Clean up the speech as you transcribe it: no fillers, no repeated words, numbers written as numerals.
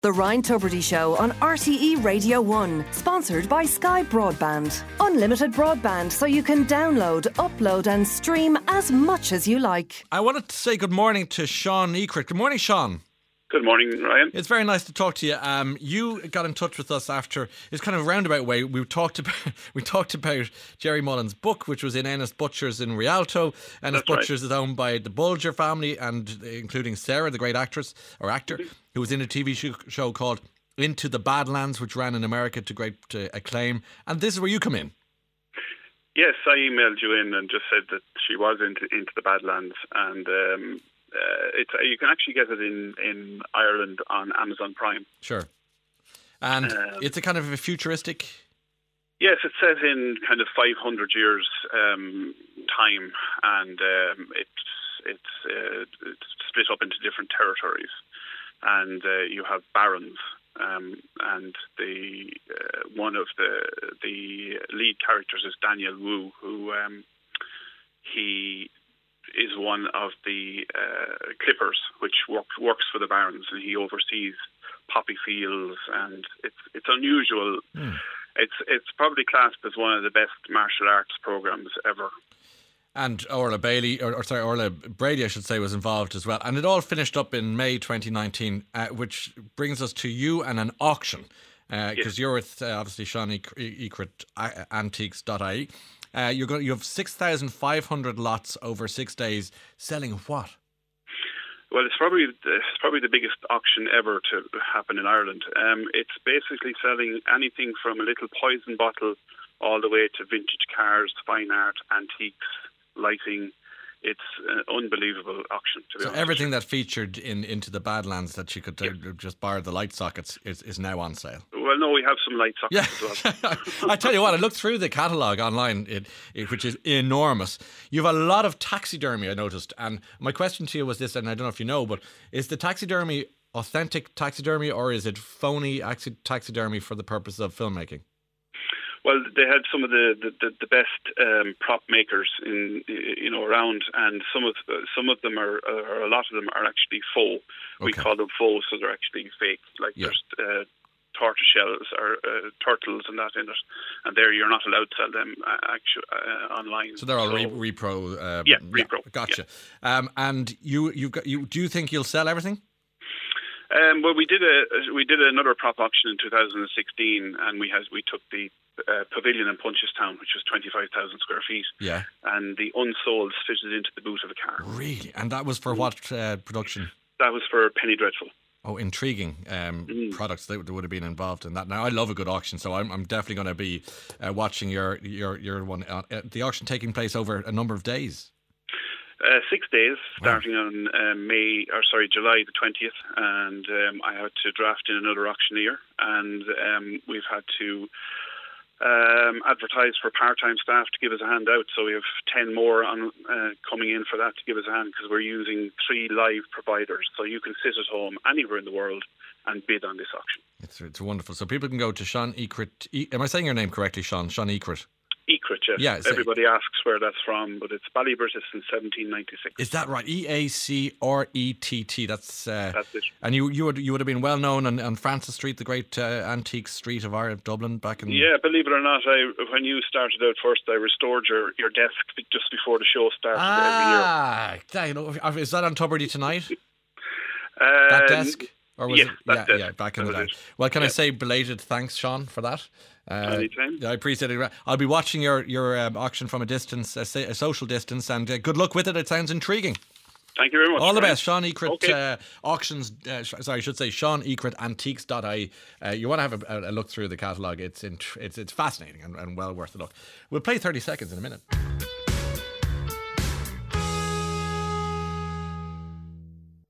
The Ryan Tubridy Show on RTE Radio 1, sponsored by Sky Broadband. Unlimited broadband so you can download, upload and stream as much as you like. I wanted to say good morning to Sean Ecrit. Good morning, Sean. Good morning, Ryan. It's very nice to talk to you. You got in touch with us after, it's kind of a roundabout way. We talked about Jerry Mullen's book, which was in Ennis Butchers in Rialto. Ennis Butchers is owned by the Bulger family, and including Sarah, the great actress or actor, who was in a TV show called Into the Badlands, which ran in America to great acclaim. And this is where you come in. Yes, I emailed you in and just said that she was into the Badlands, and you can actually get it in Ireland on Amazon Prime. Sure. And it's a kind of a futuristic... Yes, it's set in kind of 500 years time, and it's split up into different territories. And you have barons, and the one of the lead characters is Daniel Wu, who he is one of the clippers, which works for the barons, and he oversees poppy fields, and it's unusual. It's probably classed as one of the best martial arts programs ever. And Orla Brady, I should say, was involved as well. And it all finished up in May 2019, which brings us to you and an auction, because you're with obviously Sean Ecrit Antiques.ie. You have 6,500 lots over 6 days. Selling what? Well, it's probably the biggest auction ever to happen in Ireland. It's basically selling anything from a little poison bottle all the way to vintage cars, fine art, antiques, lighting. It's an unbelievable auction, to be honest. Everything that featured in Into the Badlands that you could just borrow the light sockets is now on sale. Well, no, we have some light sockets as well. I tell you what, I looked through the catalogue online, which is enormous. You have a lot of taxidermy, I noticed. And my question to you was this, and I don't know if you know, but is the taxidermy authentic taxidermy, or is it phony taxidermy for the purpose of filmmaking? Well, they had some of the best prop makers around, and some of them are a lot of them are actually faux. Okay. We call them faux, so they're actually fake. Like there's tortoise shells or turtles and that in it, and there you're not allowed to sell them online. So they're all repro. Repro. Gotcha. Yeah. And you do you think you'll sell everything? Well, we did another prop auction in 2016, and we took the pavilion in Punchestown, which was 25,000 square feet. Yeah. And the unsold fitted into the boot of a car. Really? And that was for what production? That was for Penny Dreadful. Oh, intriguing products that would have been involved in that. Now, I love a good auction, so I'm definitely going to be watching your one. The auction taking place over a number of days. 6 days, starting on July the 20th, and I had to draft in another auctioneer, and we've had to advertise for part-time staff to give us a hand out. So we have 10 more coming in for that to give us a hand, because we're using 3 live providers. So you can sit at home anywhere in the world and bid on this auction. It's wonderful. So people can go to Sean Ecrit. Am I saying your name correctly, Sean? Sean Ecrit. Ecrit, yes. Yeah, everybody asks where that's from, but it's Ballyburtis in 1796. Is that right? EACRETT. That's it. And you would have been well known on Francis Street, the great antique street of Dublin back in. Yeah, believe it or not, when you started out first, I restored your desk just before the show started every year. Is that on Tubridy tonight? That desk? Or was it? Back in the day. Well, can I say belated thanks, Sean, for that? Anytime. I appreciate it. I'll be watching your auction from a distance, a social distance, and good luck with it. It sounds intriguing. Thank you very much. All the best, Sean Ecrit auctions. I should say Sean Ecrit Antiques.ie. You want to have a look through the catalogue. It's fascinating and well worth a look. We'll play 30 seconds in a minute.